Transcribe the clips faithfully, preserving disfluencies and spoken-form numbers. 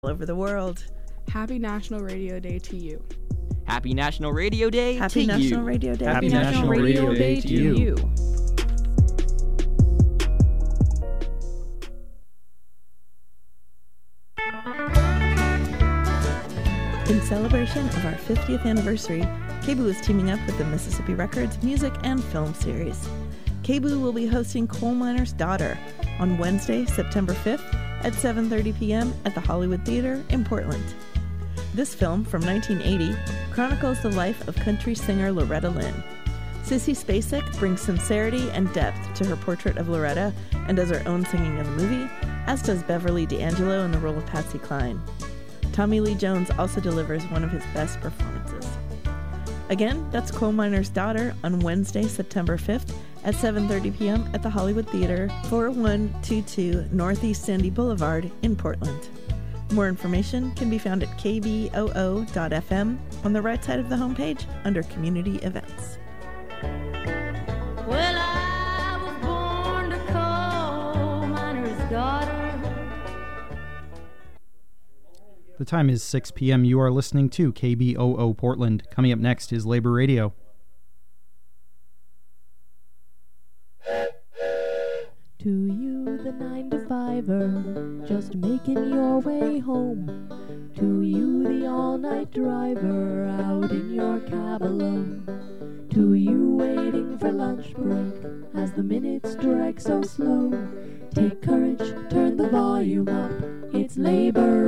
all over the world. Happy National Radio Day to you. Happy National Radio Day Happy to National you. Radio Day. Happy National Radio Day to you. In celebration of our fiftieth anniversary, K B O O is teaming up with the Mississippi Records Music and Film Series. K B O O will be hosting Coal Miner's Daughter on Wednesday, September fifth at seven thirty p.m. at the Hollywood Theater in Portland. This film, from nineteen eighty, chronicles the life of country singer Loretta Lynn. Sissy Spacek brings sincerity and depth to her portrait of Loretta and does her own singing of the movie, as does Beverly D'Angelo in the role of Patsy Cline. Tommy Lee Jones also delivers one of his best performances. Again, that's Coal Miner's Daughter on Wednesday, September fifth at seven thirty p.m. at the Hollywood Theater, four one two two Northeast Sandy Boulevard in Portland. More information can be found at k b o o dot f m on the right side of the homepage under Community Events. Well, I was born to coal miner's daughter. The time is six p.m. You are listening to K B O O Portland. Coming up next is Labor Radio. To you, the nine to fiver, just making your way home. To you, the all-night driver, out in your cab alone. To you, waiting for lunch break, as the minutes drag so slow. Take courage, turn the volume up, it's Labor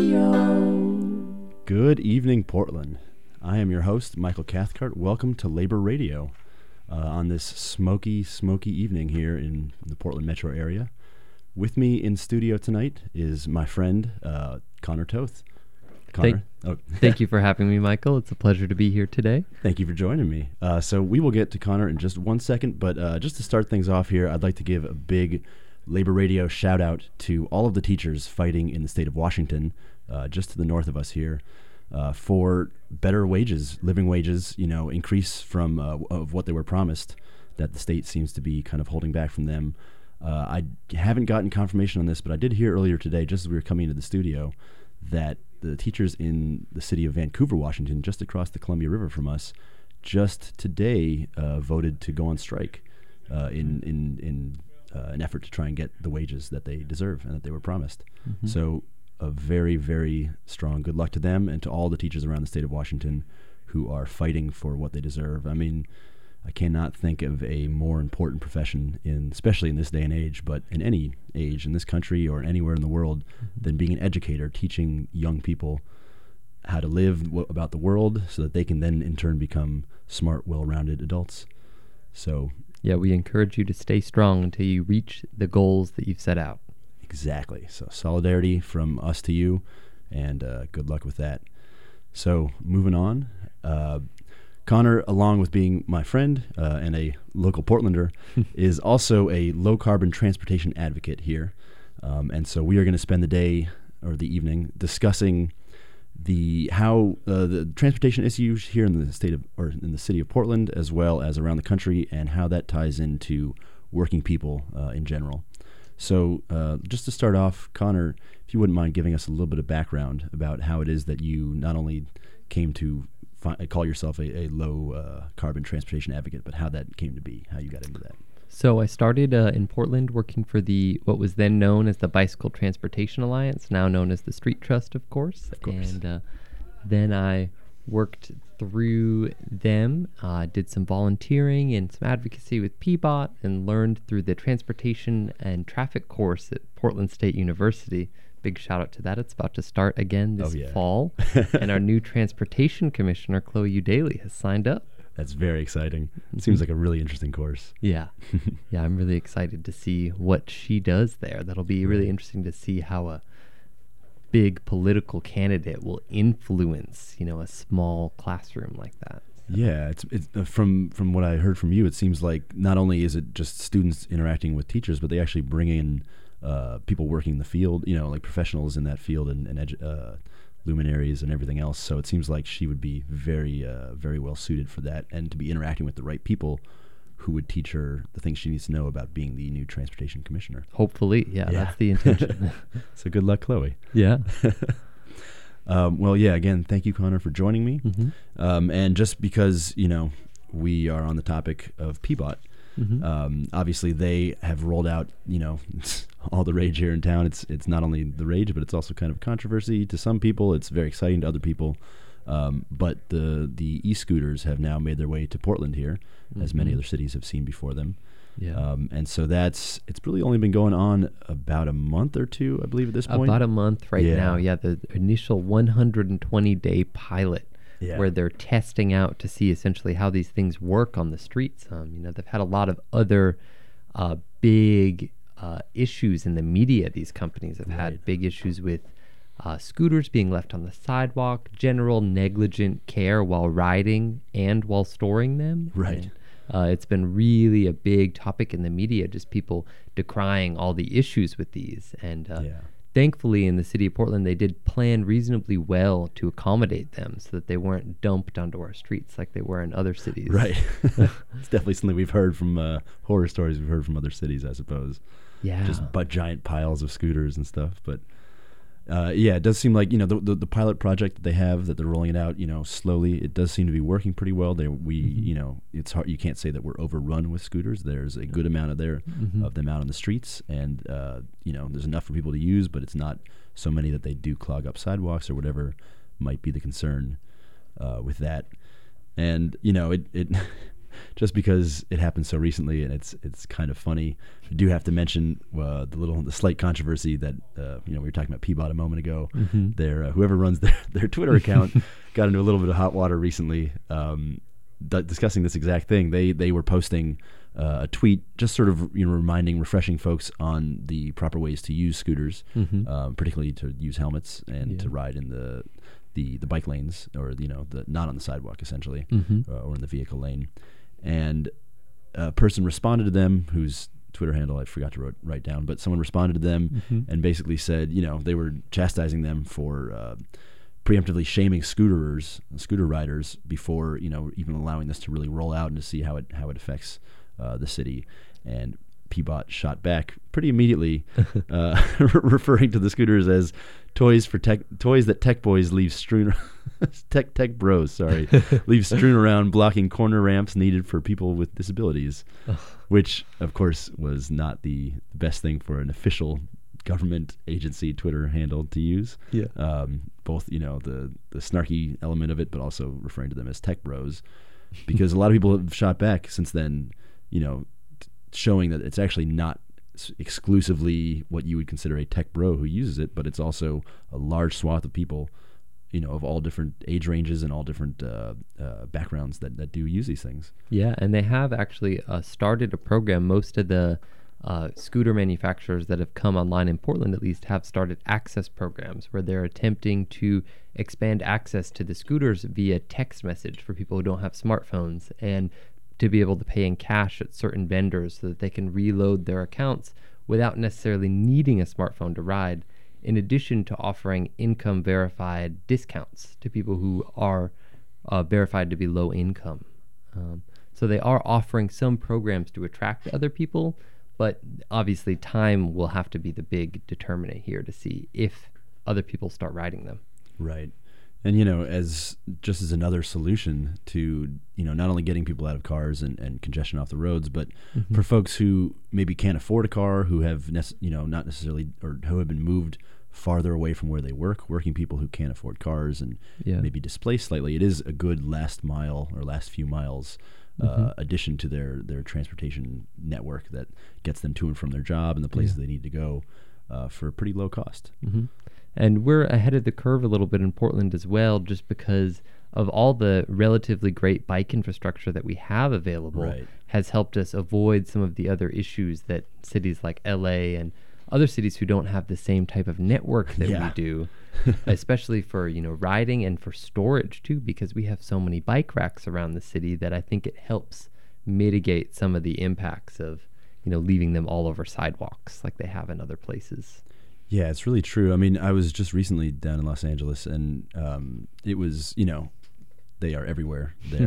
Radio. Good evening, Portland. I am your host, Michael Cathcart. Welcome to Labor Radio. Uh, on this smoky, smoky evening here in the Portland metro area. With me in studio tonight is my friend, uh, Connor Toth. Connor. Thank, oh. thank you for having me, Michael. It's a pleasure to be here today. Thank you for joining me. Uh, so we will get to Connor in just one second, but uh, just to start things off here, I'd like to give a big Labor Radio shout out to all of the teachers fighting in the state of Washington, uh, just to the north of us here. Uh, for better wages, living wages, you know, increase from uh, of what they were promised, that the state seems to be kind of holding back from them. Uh, I haven't gotten confirmation on this, but I did hear earlier today, just as we were coming into the studio, that the teachers in the city of Vancouver, Washington, just across the Columbia River from us, just today uh, voted to go on strike uh, in in in uh, an effort to try and get the wages that they deserve and that they were promised. Mm-hmm. So. A very, very strong good luck to them and to all the teachers around the state of Washington who are fighting for what they deserve. I mean, I cannot think of a more important profession, in, especially in this day and age, but in any age in this country or anywhere in the world, mm-hmm. than being an educator, teaching young people how to live w- about the world so that they can then in turn become smart, well-rounded adults. So, yeah, we encourage you to stay strong until you reach the goals that you've set out. Exactly. So solidarity from us to you, and uh, good luck with that. So moving on, uh, Connor, along with being my friend uh, and a local Portlander, is also a low-carbon transportation advocate here. Um, and so we are going to spend the day or the evening discussing the how uh, the transportation issues here in the state of or in the city of Portland, as well as around the country, and how that ties into working people uh, in general. So uh, just to start off, Connor, if you wouldn't mind giving us a little bit of background about how it is that you not only came to fi- call yourself a, a low uh, carbon transportation advocate, but how that came to be, how you got into that. So I started uh, in Portland working for the what was then known as the Bicycle Transportation Alliance, now known as the Street Trust, of course. Of course. And uh, then I worked through them, uh, did some volunteering and some advocacy with P B O T, and learned through the transportation and traffic course at Portland State University. Big shout out to that. It's about to start again this oh, yeah. fall. And our new transportation commissioner, Chloe Udaly, has signed up. That's very exciting. It seems like a really interesting course. Yeah. Yeah, I'm really excited to see what she does there. That'll be really interesting to see how a big political candidate will influence, you know, a small classroom like that. So. Yeah, it's it's uh, from from what I heard from you, it seems like not only is it just students interacting with teachers, but they actually bring in uh, people working in the field, you know, like professionals in that field and, and edu- uh, luminaries and everything else. So it seems like she would be very, uh, very well suited for that, and to be interacting with the right people who would teach her the things she needs to know about being the new transportation commissioner. Hopefully, yeah, yeah. that's the intention. So good luck, Chloe. Yeah. Um, well, yeah, again, thank you, Connor, for joining me. Mhm. Um, and just because, you know, we are on the topic of Peabot, Mhm. um, obviously they have rolled out, you know, all the rage here in town. It's it's not only the rage, but it's also kind of controversy to some people. It's very exciting to other people. Um, but the the e-scooters have now made their way to Portland here, as many Mhm. other cities have seen before them. Yeah. Um, and so that's it's really only been going on about a month or two, I believe, at this point. About a month right Yeah. now. Yeah, the initial one hundred twenty day pilot Yeah. where they're testing out to see essentially how these things work on the streets. Um, you know, they've had a lot of other uh, big uh, issues in the media. These companies have Right. had big issues with uh, scooters being left on the sidewalk, general negligent care while riding and while storing them. Right. And, Uh, it's been really a big topic in the media, just people decrying all the issues with these. And uh, Yeah. thankfully, in the city of Portland, they did plan reasonably well to accommodate them so that they weren't dumped onto our streets like they were in other cities. Right. It's definitely something we've heard from uh, horror stories we've heard from other cities, I suppose. Yeah. Just but giant piles of scooters and stuff. But uh, yeah, it does seem like, you know, the, the the pilot project that they have, that they're rolling it out, you know, slowly, it does seem to be working pretty well. They we you know, it's hard, you can't say that we're overrun with scooters. There's a good amount of there Mhm. of them out on the streets, and uh, you know, there's enough for people to use, but it's not so many that they do clog up sidewalks or whatever might be the concern uh, with that. And you know, it it just because it happened so recently, and it's it's kind of funny. I do have to mention uh, the little the slight controversy that uh, you know, we were talking about Peabot a moment ago. Mhm. Their uh, whoever runs their their Twitter account got into a little bit of hot water recently, um, d- discussing this exact thing. They they were posting uh, a tweet, just sort of, you know, reminding, refreshing folks on the proper ways to use scooters, Mhm. um, particularly to use helmets and Yeah. to ride in the the the bike lanes, or you know, the not on the sidewalk essentially, Mhm. uh, or in the vehicle lane. And a person responded to them, whose Twitter handle I forgot to wrote, write down, but someone responded to them Mhm. and basically said, you know, they were chastising them for uh, preemptively shaming scooterers, scooter riders, before, you know, even allowing this to really roll out and to see how it how it affects uh, the city. And Peabot shot back pretty immediately, uh, referring to the scooters as toys for tech, toys that tech boys leave strewn, tech tech bros, sorry, leave strewn around, blocking corner ramps needed for people with disabilities, which of course was not the best thing for an official government agency Twitter handle to use. Yeah. Um, both, you know, the the snarky element of it, but also referring to them as tech bros, because a lot of people have shot back since then, you know, t- showing that it's actually not s- exclusively what you would consider a tech bro who uses it, but it's also a large swath of people, you know, of all different age ranges and all different uh, uh, backgrounds that, that do use these things. Yeah, and they have actually uh, started a program. Most of the uh, scooter manufacturers that have come online in Portland, at least, have started access programs where they're attempting to expand access to the scooters via text message for people who don't have smartphones, and to be able to pay in cash at certain vendors so that they can reload their accounts without necessarily needing a smartphone to ride, in addition to offering income verified discounts to people who are uh, verified to be low income. Um, so they are offering some programs to attract other people, but obviously time will have to be the big determinant here to see if other people start riding them. Right. And, you know, as just as another solution to, you know, not only getting people out of cars and, and congestion off the roads, but Mhm. for folks who maybe can't afford a car, who have, nec- you know, not necessarily, or who have been moved farther away from where they work, working people who can't afford cars and Yeah. maybe displaced slightly, it is a good last mile or last few miles uh, Mhm. addition to their, their transportation network that gets them to and from their job and the places Yeah. they need to go uh, for a pretty low cost. hmm And we're ahead of the curve a little bit in Portland as well, just because of all the relatively great bike infrastructure that we have available. Right. Has helped us avoid some of the other issues that cities like L A and other cities who don't have the same type of network that Yeah. we do, especially for, you know, riding and for storage too, because we have so many bike racks around the city that I think it helps mitigate some of the impacts of, you know, leaving them all over sidewalks like they have in other places. Yeah, it's really true. I mean, I was just recently down in Los Angeles, and um, it was, you know, they are everywhere there.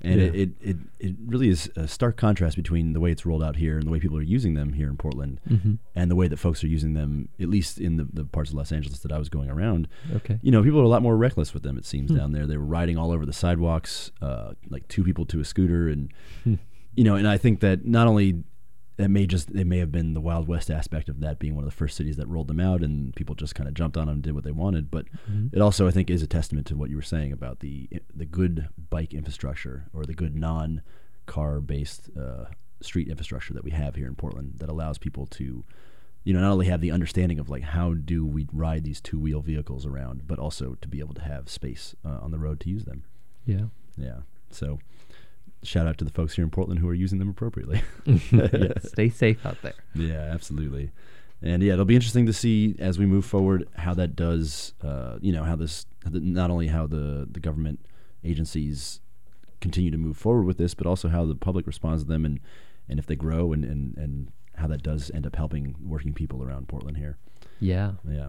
And Yeah. it, it, it, it really is a stark contrast between the way it's rolled out here and the way people are using them here in Portland Mm-hmm. and the way that folks are using them, at least in the, the parts of Los Angeles that I was going around. Okay. You know, people are a lot more reckless with them, it seems, Hmm. down there. They were riding all over the sidewalks, uh, like two people to a scooter. And, Hmm. you know, and I think that not only that may just, it may have been the Wild West aspect of that being one of the first cities that rolled them out and people just kind of jumped on them and did what they wanted. But Mhm. it also, I think, is a testament to what you were saying about the the good bike infrastructure or the good non-car based uh, street infrastructure that we have here in Portland that allows people to, you know, not only have the understanding of like how do we ride these two-wheel vehicles around, but also to be able to have space uh, on the road to use them. Yeah. Yeah. So shout out to the folks here in Portland who are using them appropriately. Yeah, stay safe out there. Yeah, absolutely. And yeah, it'll be interesting to see as we move forward how that does, uh, you know, how this, not only how the, the government agencies continue to move forward with this, but also how the public responds to them and, and if they grow and, and, and how that does end up helping working people around Portland here. Yeah. Yeah.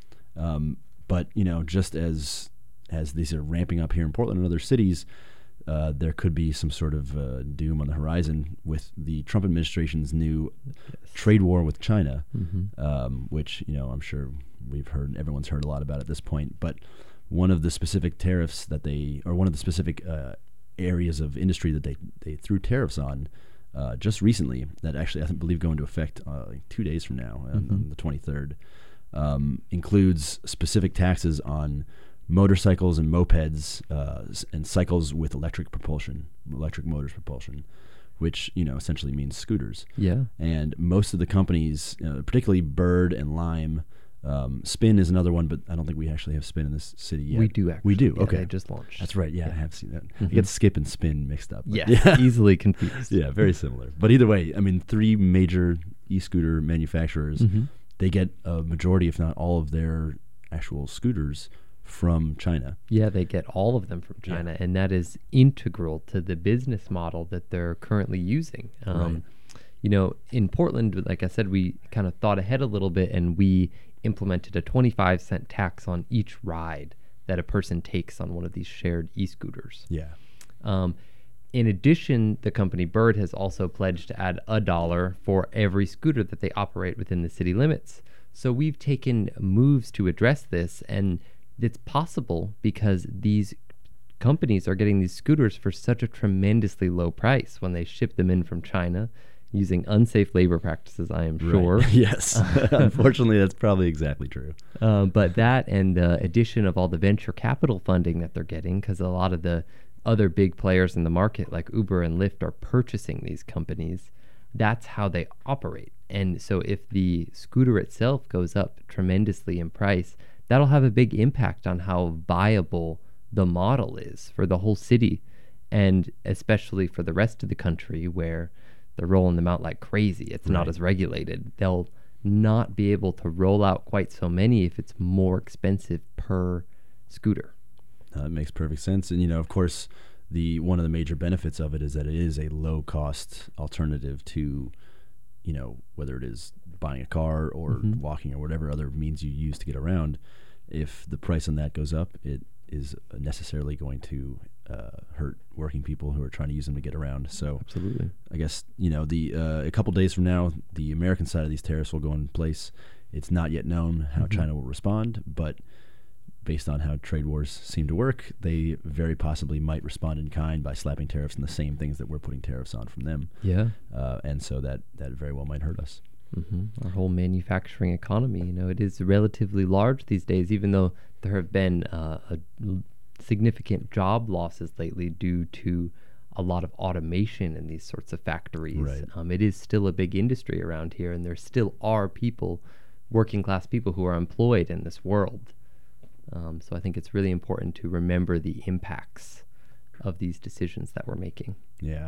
Um, but, you know, just as as these are ramping up here in Portland and other cities, uh, there could be some sort of uh, doom on the horizon with the Trump administration's new trade war with China, Mm-hmm. um, which, you know, I'm sure we've heard, everyone's heard a lot about at this point. But one of the specific tariffs that they, or one of the specific uh, areas of industry that they, they threw tariffs on uh, just recently, that actually I think, believe go into effect uh, like two days from now, on, Mhm. on the twenty-third, um, includes specific taxes on motorcycles and mopeds uh, s- and cycles with electric propulsion, electric motors propulsion, which, you know, essentially means scooters. Yeah. And most of the companies, uh, particularly Bird and Lime, um, Spin is another one, but I don't think we actually have Spin in this city yet. We do actually. We do. Yeah, Okay. They just launched. That's right. Yeah, Yeah. I have seen that. Mhm. I get Skip and Spin mixed up. but Yeah. Easily confused. yeah, very similar. But either way, I mean, three major e-scooter manufacturers, Mhm. they get a majority, if not all, of their actual scooters from China. Yeah, they get all of them from Yeah. China, and that is integral to the business model that they're currently using. Um, Right. You know, in Portland, like I said, we kind of thought ahead a little bit, and we implemented a twenty-five cent tax on each ride that a person takes on one of these shared e-scooters. Yeah. Um, in addition, the company Bird has also pledged to add a dollar for every scooter that they operate within the city limits. So we've taken moves to address this, and it's possible because these companies are getting these scooters for such a tremendously low price when they ship them in from China using unsafe labor practices, I am sure. Right. Yes. Unfortunately, that's probably exactly true. Uh, but that and the addition of all the venture capital funding that they're getting, because a lot of the other big players in the market like Uber and Lyft are purchasing these companies, that's how they operate. And so if the scooter itself goes up tremendously in price, that'll have a big impact on how viable the model is for the whole city, and especially for the rest of the country where they're rolling them out like crazy. It's not Right. as regulated. They'll not be able to roll out quite so many if it's more expensive per scooter. Uh, that makes perfect sense. And, you know, of course, the one of the major benefits of it is that it is a low-cost alternative to, you know, whether it is buying a car or Mhm. walking or whatever other means you use to get around. If the price on that goes up, it is necessarily going to uh, hurt working people who are trying to use them to get around. So Absolutely. I guess, you know, the uh, a couple days from now, the American side of these tariffs will go in place. It's not yet known how Mhm. China will respond, but based on how trade wars seem to work, they very possibly might respond in kind by slapping tariffs on the same things that we're putting tariffs on from them. Yeah. Uh, and so that, that very well might hurt us. hmm Our whole manufacturing economy, you know, it is relatively large these days, even though there have been uh, a l- significant job losses lately due to a lot of automation in these sorts of factories. Right. Um, it is still a big industry around here, and there still are people, working class people, who are employed in this world. Um, so I think it's really important to remember the impacts of these decisions that we're making. Yeah.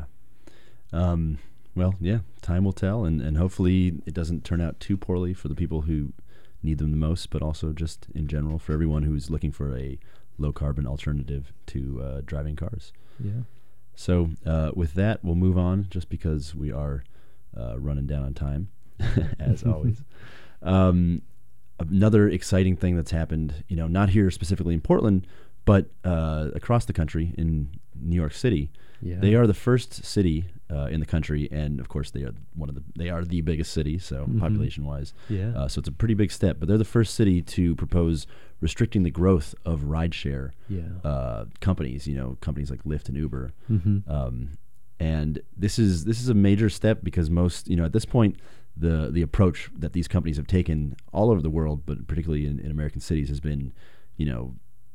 Um, well, yeah, time will tell, and, and hopefully it doesn't turn out too poorly for the people who need them the most, but also just in general for everyone who's looking for a low-carbon alternative to uh, driving cars. Yeah. So uh, with that, we'll move on just because we are uh, running down on time, as always. Um, another exciting thing that's happened, you know, not here specifically in Portland, but uh, across the country in New York City. Yeah. They are the first city uh, in the country, and of course they are one of the they are the biggest city, so Mhm. population wise. Yeah. Uh, so it's a pretty big step, but they're the first city to propose restricting the growth of rideshare Yeah. uh, companies. You know, companies like Lyft and Uber. Mm-hmm. Um, and this is this is a major step because most, you know, at this point, the the approach that these companies have taken all over the world, but particularly in, in American cities, has been, you know,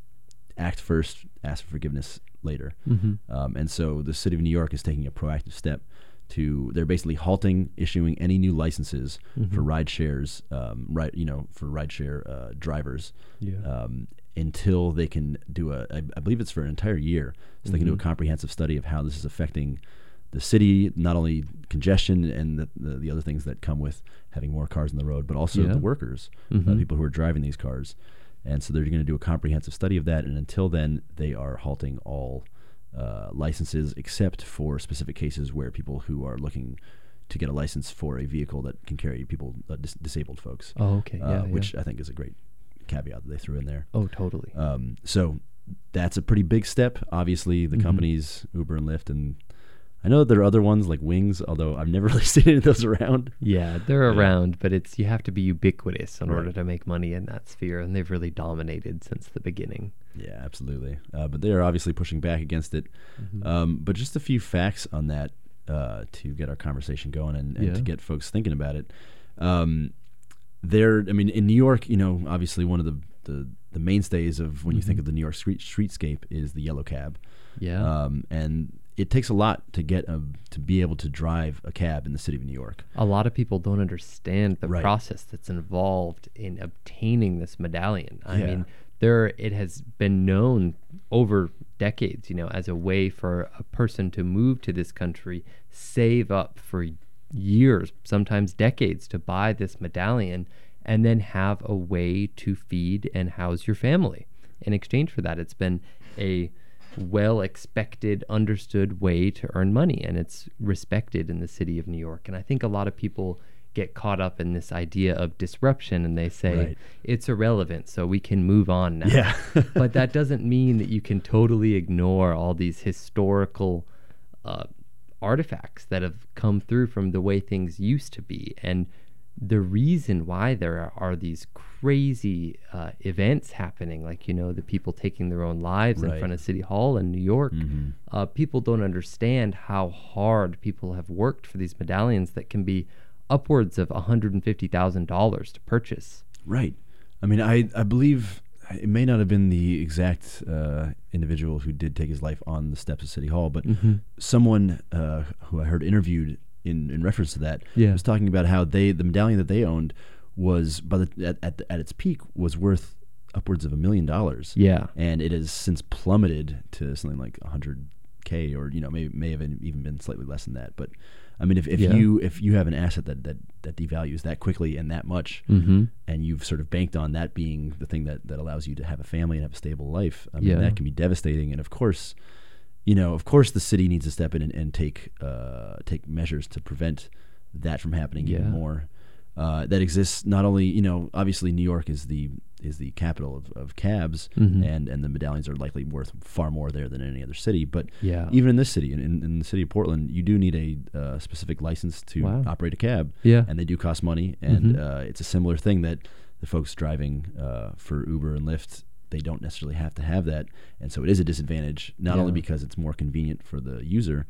act first, ask for forgiveness later. Mm-hmm. Um, and so the city of New York is taking a proactive step to, they're basically halting issuing any new licenses Mhm. for ride shares, um, right, you know, for rideshare uh, drivers Yeah. um, until they can do a, I, I believe it's for an entire year, so they can do a Mhm. comprehensive study of how this is affecting the city, not only congestion and the, the, the other things that come with having more cars on the road, but also Yeah. the workers, uh, Mhm. people who are driving these cars. And so they're going to do a comprehensive study of that, and until then, they are halting all uh, licenses except for specific cases where people who are looking to get a license for a vehicle that can carry people, uh, dis- disabled folks, Oh, okay. uh, Yeah. which yeah. I think is a great caveat that they threw in there. Oh, totally. Um, so that's a pretty big step. Obviously, the Mhm. companies Uber and Lyft, and I know that there are other ones like Wings, although I've never really seen any of those around. Yeah, they're Yeah. around, but it's you have to be ubiquitous in Right. order to make money in that sphere, and they've really dominated since the beginning. Yeah, absolutely. Uh, but they are obviously pushing back against it. Mhm. Um, but just a few facts on that uh, to get our conversation going and, and Yeah. to get folks thinking about it. Um, there, I mean, in New York, you know, obviously one of the the, the mainstays of when you think Mhm. of the New York street streetscape is the yellow cab. Yeah. Um, and it takes a lot to get a, to be able to drive a cab in the city of New York. A lot of people don't understand the Right. process that's involved in obtaining this medallion. I Yeah. mean, there it has been known over decades, you know, as a way for a person to move to this country, save up for years, sometimes decades, to buy this medallion, and then have a way to feed and house your family. In exchange for that, it's been a well expected, understood way to earn money, and it's respected in the city of New York. And I think a lot of people get caught up in this idea of disruption, and they say Right. it's irrelevant, so we can move on now. Yeah. But that doesn't mean that you can totally ignore all these historical uh, artifacts that have come through from the way things used to be. And the reason why there are, are these crazy uh, events happening, like, you know, the people taking their own lives in Right. front of City Hall in New York, Mhm. uh, people don't understand how hard people have worked for these medallions that can be upwards of one hundred fifty thousand dollars to purchase. Right. I mean, I, I believe it may not have been the exact uh, individual who did take his life on the steps of City Hall, but Mm-hmm. someone uh, who I heard interviewed in, in reference to that Yeah. was talking about how they the medallion that they owned was by the, at at, the, at its peak was worth upwards of a million dollars. Yeah. And it has since plummeted to something like one hundred K, or, you know, may may have even been slightly less than that. But I mean, if, if Yeah. you if you have an asset that, that, that devalues that quickly and that much, Mm-hmm. and you've sort of banked on that being the thing that, that allows you to have a family and have a stable life, I mean, Yeah. that can be devastating. And of course, you know, of course, the city needs to step in and, and take uh, take measures to prevent that from happening Yeah. even more. Uh, that exists not only, you know, obviously New York is the is the capital of, of cabs, Mhm. and, and the medallions are likely worth far more there than any other city. But Yeah. even in this city, in, in, in the city of Portland, you do need a uh, specific license to Wow. operate a cab, Yeah. and they do cost money. And Mhm. uh, it's a similar thing that the folks driving uh, for Uber and Lyft, they don't necessarily have to have that, and so it is a disadvantage. Not Yeah. only because it's more convenient for the user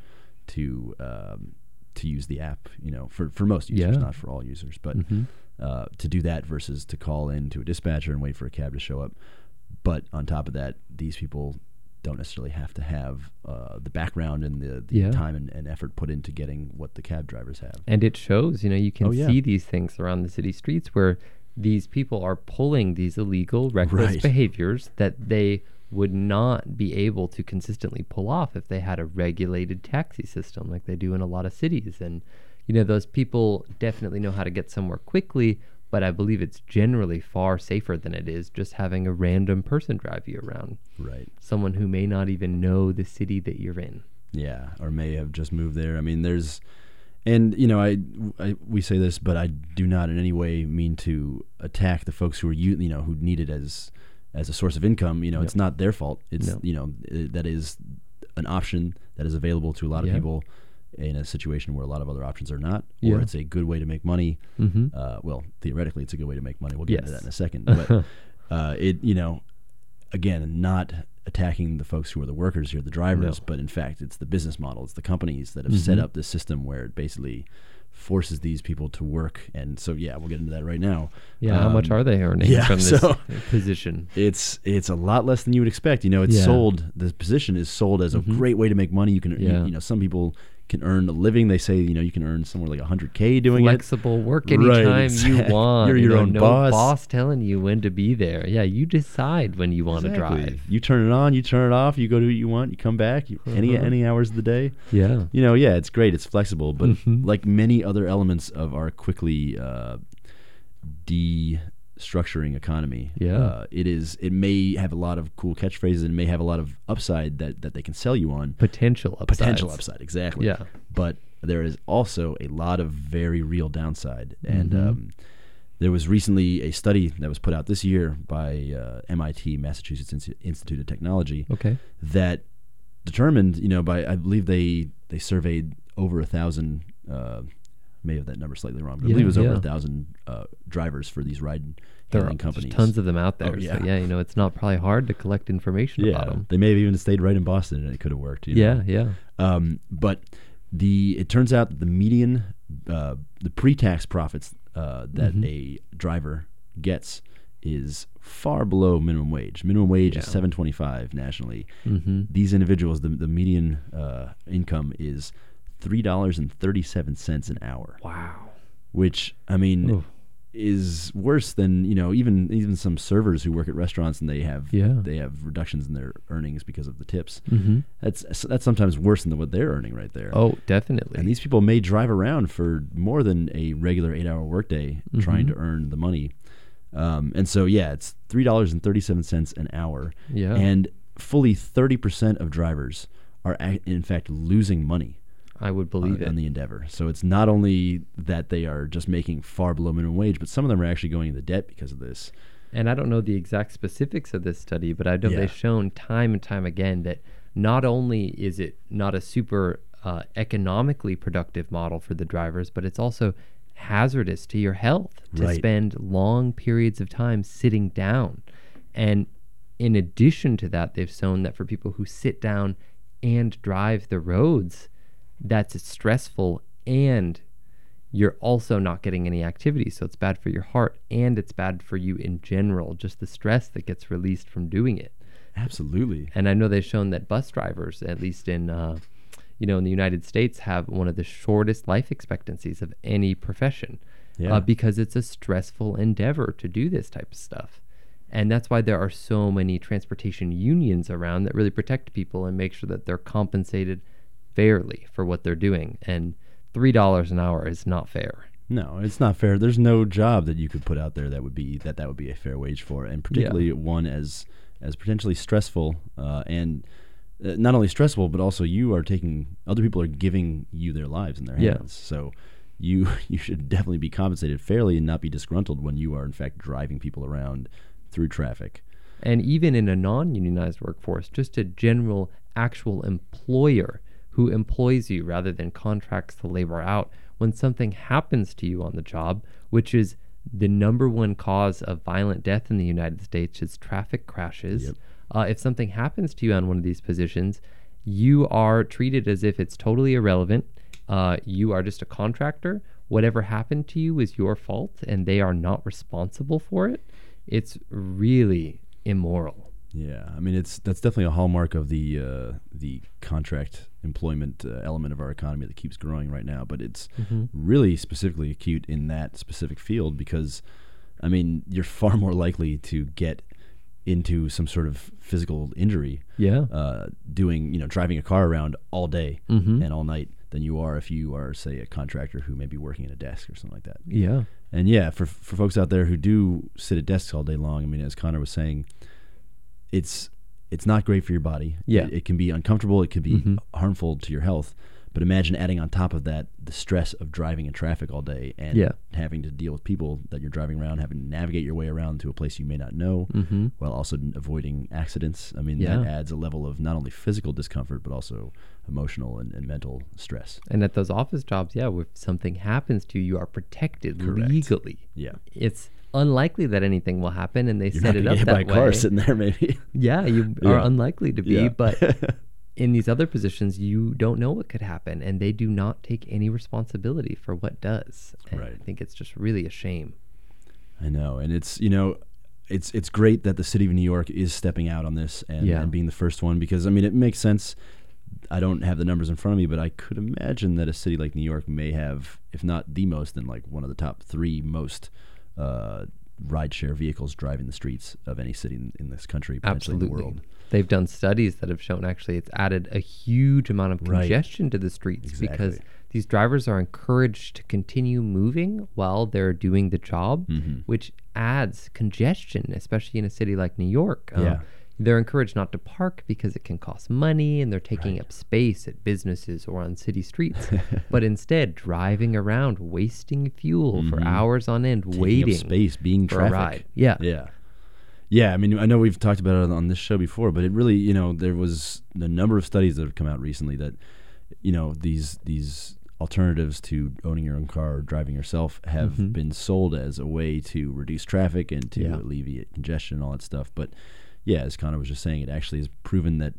to um, to use the app, you know, for for most users, Yeah. not for all users, but Mhm. uh, to do that versus to call in to a dispatcher and wait for a cab to show up. But on top of that, these people don't necessarily have to have uh, the background and the, the Yeah. time and, and effort put into getting what the cab drivers have. And it shows, you know, you can Oh, yeah. see these things around the city streets where these people are pulling these illegal, reckless Right. behaviors that they would not be able to consistently pull off if they had a regulated taxi system like they do in a lot of cities. And, you know, those people definitely know how to get somewhere quickly, but I believe it's generally far safer than it is just having a random person drive you around. Right. Someone who may not even know the city that you're in. Yeah, or may have just moved there. I mean, there's, and you know, I, I we say this, but I do not in any way mean to attack the folks who are you you know who need it as as a source of income. You know, No. it's not their fault. It's No. you know i- that is an option that is available to a lot of Yeah. people in a situation where a lot of other options are not, or Yeah. it's a good way to make money. Mm-hmm. Uh, well, theoretically, it's a good way to make money. We'll get into Yes. that in a second. But uh, it, you know, again, not attacking the folks who are the workers here, the drivers, No. but in fact, it's the business model. It's the companies that have set Mhm. up this system where it basically forces these people to work. And so, yeah, we'll get into that right now. Yeah, how much Um, are they earning yeah, from this so- position? It's it's a lot less than you would expect. You know, it's Yeah. sold. The position is sold as a Mhm. great way to make money. You can, you- Yeah. you know, some people can earn a living. They say, you know, you can earn somewhere like one hundred K doing Flexible work Right, anytime exactly. you want. You're you your know, own no boss. telling you when to be there. Yeah, you decide when you it. want to Exactly. drive. You turn it on. You turn it off. You go do what you want. You come back. You, Any Uh-huh. any hours of the day. Yeah. You know, yeah, it's great. It's flexible, but Mhm. like many other elements of our quickly uh, destructuring economy, Yeah. uh, it is. It may have a lot of cool catchphrases and may have a lot of upside that, that they can sell you on. Potential upsides. Potential upside, exactly. Yeah. But there is also a lot of very real downside, and Mhm. um, there was recently a study that was put out this year by uh, M I T, Massachusetts Insti- Institute of Technology, Okay. that determined, you know, by I believe they they surveyed over a thousand. Uh, may have that number slightly wrong, but I Yeah, believe it was over yeah. a thousand uh, drivers for these ride There are hailing companies. tons of them out there. Oh, yeah. So yeah, you know, it's not probably hard to collect information Yeah, about them. they may have even stayed right in Boston, and it could have worked. You Yeah, know? yeah. Um, but the it turns out that the median, uh, the pre-tax profits uh, that Mhm. a driver gets is far below minimum wage. Minimum wage is Yeah. seven twenty-five nationally. Mm-hmm. These individuals, the the median uh, income is three dollars and thirty-seven cents an hour, Wow. which I mean Oof. is worse than, you know, even even some servers who work at restaurants and they have Yeah. they have reductions in their earnings because of the tips. Mm-hmm. That's that's sometimes worse than what they're earning right there. Oh, definitely. And these people may drive around for more than a regular eight-hour workday trying Mhm. to earn the money. Um, and so, yeah, it's three dollars and thirty-seven cents an hour. Yeah. And fully thirty percent of drivers are, a- in fact, losing money I would believe on, it. on the endeavor. So it's not only that they are just making far below minimum wage, but some of them are actually going into debt because of this. And I don't know the exact specifics of this study, but I know Yeah. they've shown time and time again that not only is it not a super uh, economically productive model for the drivers, but it's also hazardous to your health to Right. spend long periods of time sitting down. And in addition to that, they've shown that for people who sit down and drive the roads, that's stressful, and you're also not getting any activity. So it's bad for your heart, and it's bad for you in general, just the stress that gets released from doing it. Absolutely. And I know they've shown that bus drivers, at least in, uh, you know, in the United States, have one of the shortest life expectancies of any profession, Yeah. uh, because it's a stressful endeavor to do this type of stuff. And that's why there are so many transportation unions around that really protect people and make sure that they're compensated fairly for what they're doing. And three dollars an hour is not fair. No, it's not fair. There's no job that you could put out there that would be that that would be a fair wage for, and particularly one as as potentially stressful uh, and uh, not only stressful, but also you are taking other people are giving you their lives in their Yeah. hands. So you you should definitely be compensated fairly and not be disgruntled when you are in fact driving people around through traffic. And even in a non-unionized workforce, just a general actual employer who employs you rather than contracts the labor out, when something happens to you on the job, which is the number one cause of violent death in the United States, is traffic crashes. Yep. Uh, if something happens to you on one of these positions, you are treated as if it's totally irrelevant. Uh, you are just a contractor. Whatever happened to you is your fault, and they are not responsible for it. It's really immoral. Yeah, I mean it's that's definitely a hallmark of the uh, the contract employment uh, element of our economy that keeps growing right now. But it's Mhm. really specifically acute in that specific field because, I mean, you're far more likely to get into some sort of physical injury Yeah. uh, doing, you know, driving a car around all day Mhm. and all night than you are if you are, say, a contractor who may be working at a desk or something like that. Yeah. And yeah, for for folks out there who do sit at desks all day long, I mean, as Connor was saying, it's it's not great for your body. Yeah. It, it can be uncomfortable. It can be Mhm. harmful to your health. But imagine adding on top of that the stress of driving in traffic all day and Yeah. having to deal with people that you're driving around, having to navigate your way around to a place you may not know, Mm-hmm. while also n- avoiding accidents. I mean, Yeah. that adds a level of not only physical discomfort, but also emotional and, and mental stress. And at those office jobs, yeah, if something happens to you, you are protected Correct. legally. Yeah. It's unlikely that anything will happen, and they You're set not it going up to get that hit by a car way. sitting there, maybe. Yeah, you Yeah. are unlikely to be, Yeah. but in these other positions, you don't know what could happen, and they do not take any responsibility for what does. And Right. I think it's just really a shame. I know, and it's you know, it's it's great that the city of New York is stepping out on this and, Yeah. and being the first one, because I mean it makes sense. I don't have the numbers in front of me, but I could imagine that a city like New York may have, if not the most, then like one of the top three most uh, rideshare vehicles driving the streets of any city in, in this country, potentially in the Absolutely. world. They've done studies that have shown actually it's added a huge amount of Right. congestion to the streets because Exactly. these drivers are encouraged to continue moving while they're doing the job, Mhm. which adds congestion, especially in a city like New York. Um, Yeah. They're encouraged not to park because it can cost money and they're taking Right. up space at businesses or on city streets, but instead driving around, wasting fuel for Mhm. hours on end, Taking up waiting space, being for traffic. a ride. Yeah. Yeah. Yeah, I mean, I know we've talked about it on this show before, but it really, you know, there was a number of studies that have come out recently that, you know, these these alternatives to owning your own car or driving yourself have Mhm. been sold as a way to reduce traffic and to Yeah. alleviate congestion and all that stuff. But yeah, as Connor was just saying, it actually has proven that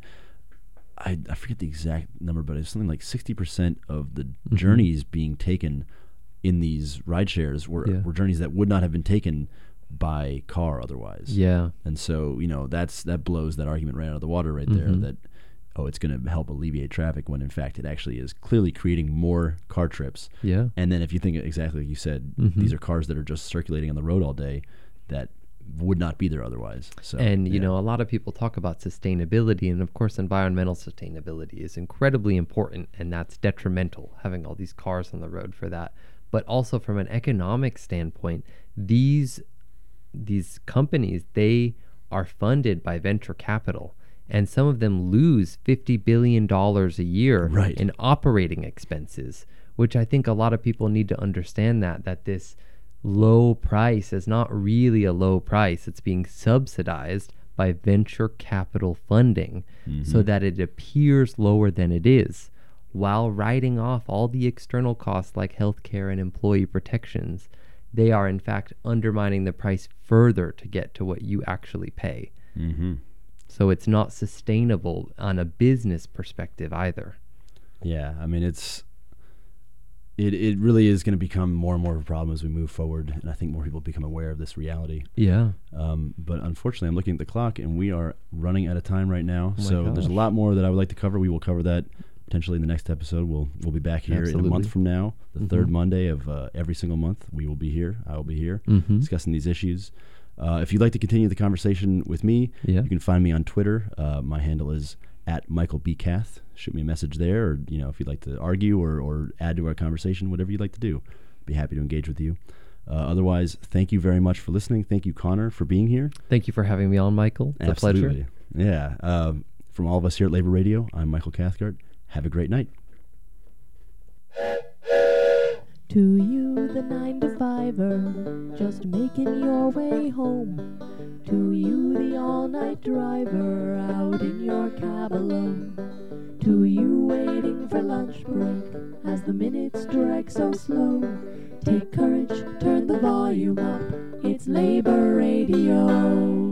I, I forget the exact number, but it's something like sixty percent of the Mhm. journeys being taken in these ride shares were, Yeah. were journeys that would not have been taken by car otherwise. Yeah. And so, you know, that's that blows that argument right out of the water right there Mhm. that, oh, it's going to help alleviate traffic, when in fact it actually is clearly creating more car trips. Yeah. And then if you think exactly like you said, Mhm. these are cars that are just circulating on the road all day that would not be there otherwise. So, And, you yeah. know, a lot of people talk about sustainability, and of course, environmental sustainability is incredibly important, and that's detrimental, having all these cars on the road for that. But also, from an economic standpoint, these these companies, they are funded by venture capital, and some of them lose fifty billion dollars a year Right. in operating expenses, which I think a lot of people need to understand that, that this low price is not really a low price. It's being subsidized by venture capital funding so Mhm. that it appears lower than it is, while writing off all the external costs like healthcare and employee protections. They are in fact undermining the price further to get to what you actually pay. Mhm. So it's not sustainable on a business perspective either. Yeah, I mean, it's it it really is going to become more and more of a problem as we move forward, and I think more people become aware of this reality. Yeah. Um, but unfortunately, I'm looking at the clock, and we are running out of time right now. Oh my so there's a gosh. lot more that I would like to cover. We will cover that potentially in the next episode. We'll we'll be back here in a Absolutely. month from now, the Mhm. third Monday of uh, every single month. We will be here. I will be here Mhm. discussing these issues. Uh, if you'd like to continue the conversation with me, Yeah. you can find me on Twitter. Uh, my handle is at Michael B. Kath. Shoot me a message there, or you know, if you'd like to argue or, or add to our conversation, whatever you'd like to do, be happy to engage with you. Uh, otherwise, thank you very much for listening. Thank you, Connor, for being here. Thank you for having me on, Michael. It's a pleasure. Absolutely. Yeah. Um, from all of us here at Labor Radio, I'm Michael Cathcart. Have a great night. To you, the nine to fiver, just making your way home. To you, the all-night driver, out in your cab alone. To you, waiting for lunch break, as the minutes drag so slow. Take courage, turn the volume up, it's Labor Radio.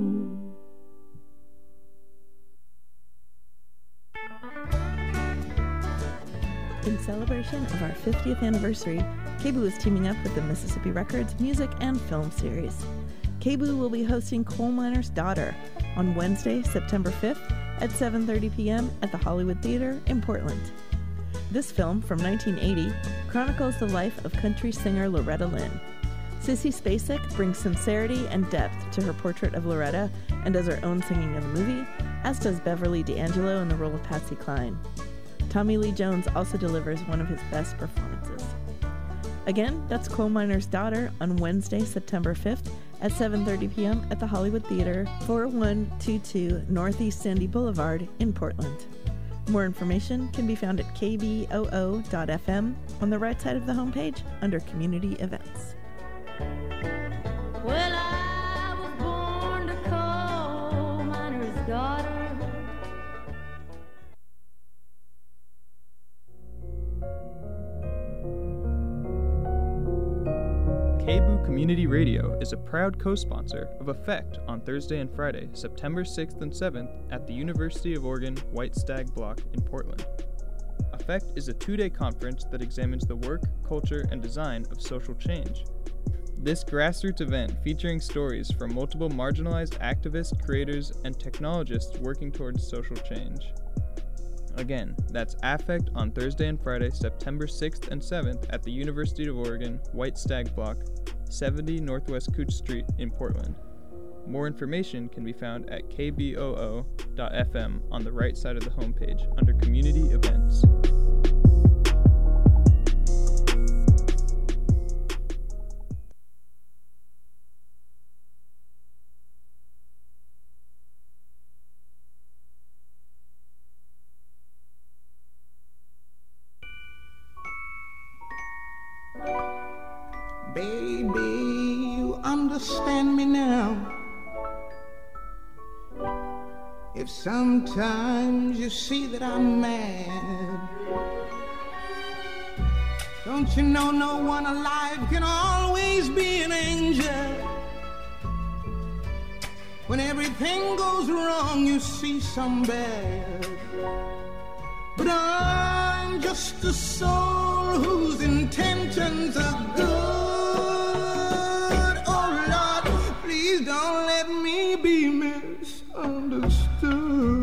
In celebration of our fiftieth anniversary, K B O O is teaming up with the Mississippi Records music and film series. K B O O will be hosting Coal Miner's Daughter on Wednesday, September fifth at seven thirty p.m. at the Hollywood Theater in Portland. This film, from nineteen eighty, chronicles the life of country singer Loretta Lynn. Sissy Spacek brings sincerity and depth to her portrait of Loretta and does her own singing of the movie, as does Beverly D'Angelo in the role of Patsy Cline. Tommy Lee Jones also delivers one of his best performances. Again, that's Coal Miner's Daughter on Wednesday, September fifth at seven thirty p.m. at the Hollywood Theater, four one two two Northeast Sandy Boulevard in Portland. More information can be found at k b o o dot f m on the right side of the homepage under Community Events. Well, I was born a coal miner's daughter. K B O O Community Radio is a proud co-sponsor of Effect on Thursday and Friday, September sixth and seventh at the University of Oregon White Stag Block in Portland. Effect is a two-day conference that examines the work, culture, and design of social change. This grassroots event featuring stories from multiple marginalized activists, creators, and technologists working towards social change. Again, that's Affect on Thursday and Friday, September sixth and seventh at the University of Oregon White Stag Block, seventy Northwest Cooch Street in Portland. More information can be found at k b o o dot f m on the right side of the homepage under Community Events. Baby, you understand me now. If sometimes you see that I'm mad, don't you know no one alive can always be an angel? When everything goes wrong, you see some bad. But I'm just a soul whose intentions are good. Oh Lord, please don't let me be misunderstood.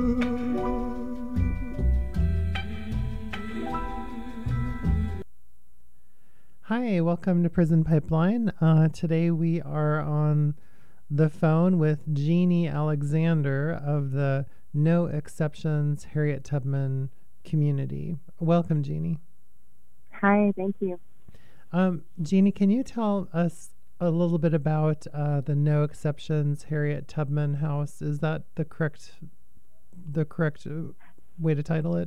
Hi, welcome to Prison Pipeline. Uh, today we are on the phone with Jeannie Alexander of the No Exceptions Harriet Tubman community. Welcome, Jeannie. Hi, thank you. Um, Jeannie, can you tell us a little bit about uh, the No Exceptions Harriet Tubman House? Is that the correct the correct way to title it?